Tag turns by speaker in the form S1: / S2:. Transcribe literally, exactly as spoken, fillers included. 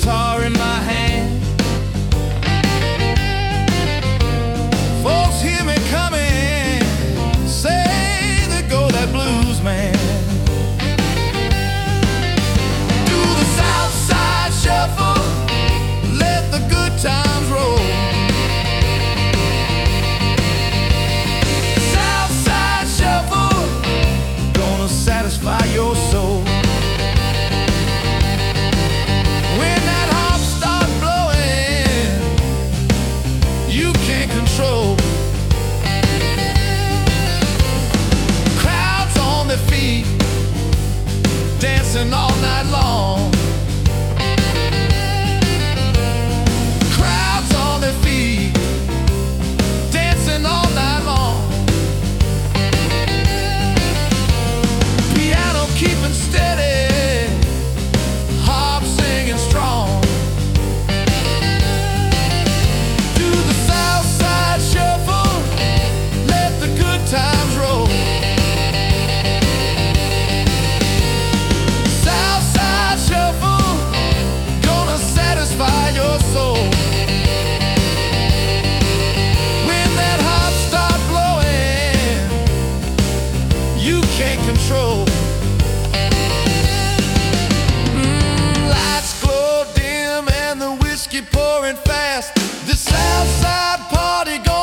S1: guitar in my hand. Folks hear me coming, say there go that blues man. Do the South Side Shuffle, let the good times roll. South Side Shuffle, gonna satisfy your soul. Control. Crowds on their feet, dancing all night long. Crowds on their feet, dancing all night long. Piano keeping steady, harp singing strong. Times roll. South Side Shuffle, gonna satisfy your soul. When that harp start blowing, you can't control. Mm, lights glow dim and the whiskey pouring fast. The South Side party going